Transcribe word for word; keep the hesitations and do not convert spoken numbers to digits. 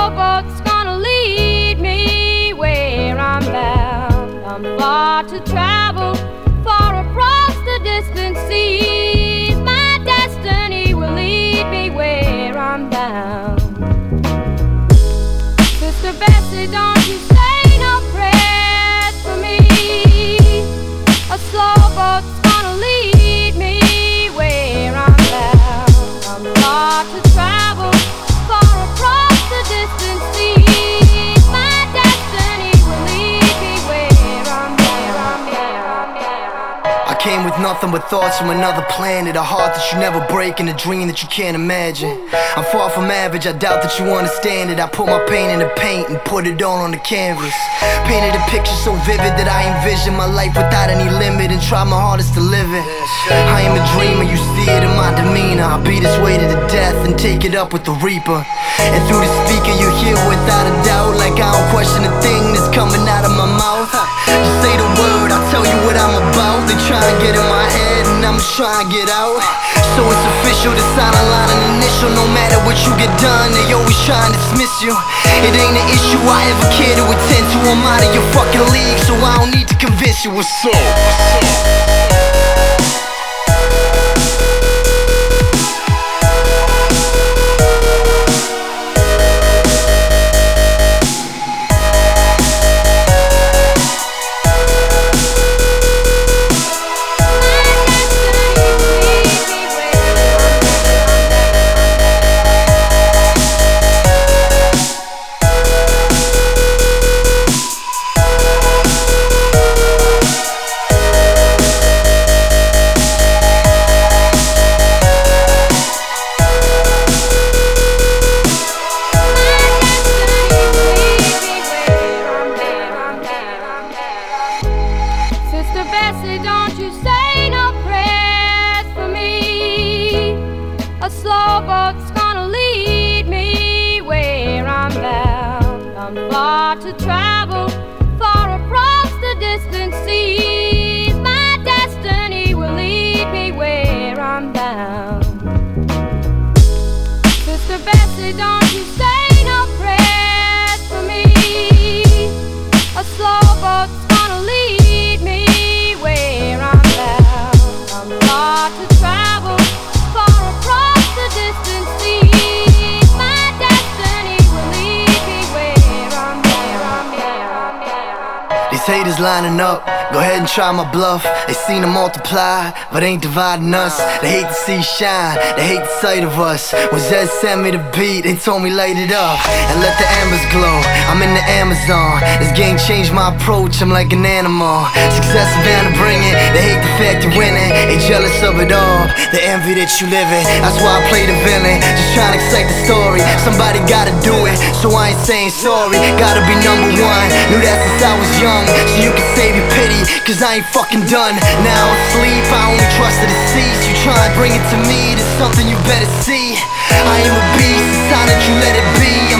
slow boat's gonna lead me where I'm bound. I'm far to travel, far across the distant seas. My destiny will lead me where I'm bound. Sister Bessie, don't you say no prayers for me. A slow boat's gonna lead me where I'm bound. I'm far to travel, far across the distant seas. My destiny will lead me where I'm bound. I came with nothing but thoughts from another planet, a heart that you never break and a dream that you can't imagine. I'm far from average, I doubt that you understand it. I put my pain in the paint and put it all on the canvas. Painted a picture so vivid that I envision my life without any limit and try my hardest to live it. I am a dreamer, you see it in my demeanor. I'll be this way to the death and take it up with the reaper. And through the speaker you hear without a doubt, like I don't question a thing that's coming out of my mouth. Just say the word, I'll tell you what I'm about. They try and get in my head and I'm just trying to get out. So it's official, the sign a line and initial. No matter what you get done, they always try and dismiss you. It ain't an issue I ever care to attend to. I'm out of your fucking league, so I don't need to convince you what's up. What's up? Sister Bessie, don't you say no prayers for me. A slow boat's gonna lead me where I'm bound. I'm far to travel, far across the distant seas. My destiny will lead me where I'm bound. Sister Bessie, don't you say no prayers for me. A slow boat's gonna lead me where I'm bound. I'm far to travel, far across the distant seas. My destiny will lead me where I'm bound. These haters lining up, go ahead and try my bluff. They seen them multiply, but ain't dividing us. They hate to see shine, they hate the sight of us. When Zed sent me the beat, they told me light it up and let the embers glow. I'm in the Amazon, this game changed my approach, I'm like an animal. Success is bound to bring it, they hate the fact you're winning. They jealous of it all, the envy that you live in. That's why I play the villain, just trying to excite the story. Somebody gotta do it, so I ain't saying sorry. Gotta be number one, knew that since I was young. So you can save your pity, cause I ain't fucking done. Now I'm asleep, I only trust the deceased. You try and bring it to me, there's something you better see. I am a beast, it's time that you let it be.